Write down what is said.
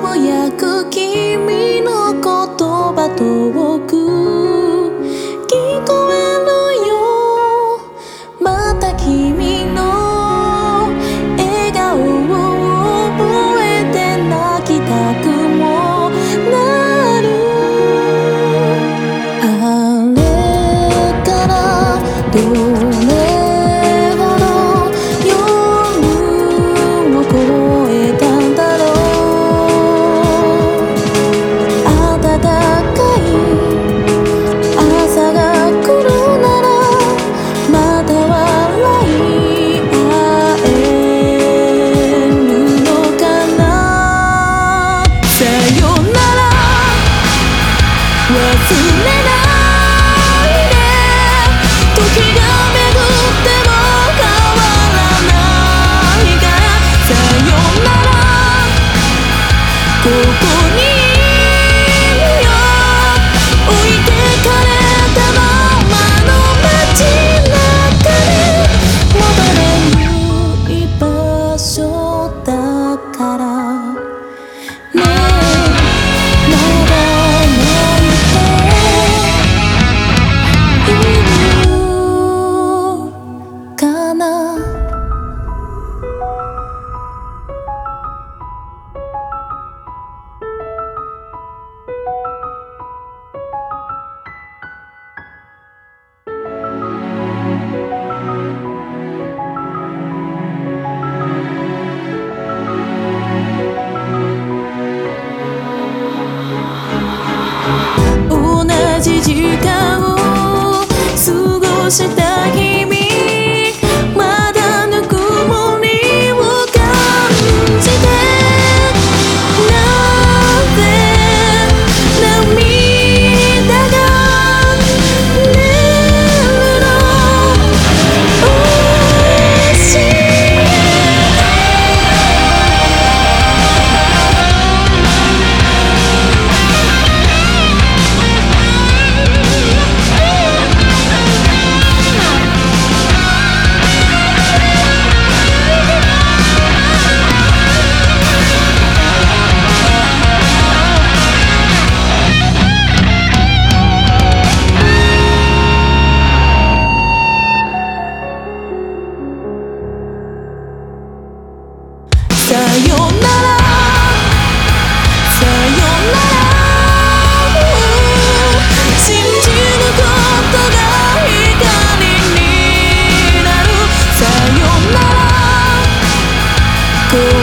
ぼやく君の言葉遠く聞こえるよ。また君の笑顔を覚えて泣きたくもなる。あれからどれほど夜を越えたんだろう。暖かい朝が来るならまた笑い合えるのかな。さよなら忘れないで。時が巡っても変わらないから。さよならここにいるよ。置いてかれたままの街中で戻れない場所だからね。まだ泣いているかな。同じ時間を過ごした日々、まだぬくもりを感じて。なぜ涙が出るの。教えさよならさよなら信じることが光になる。さよなら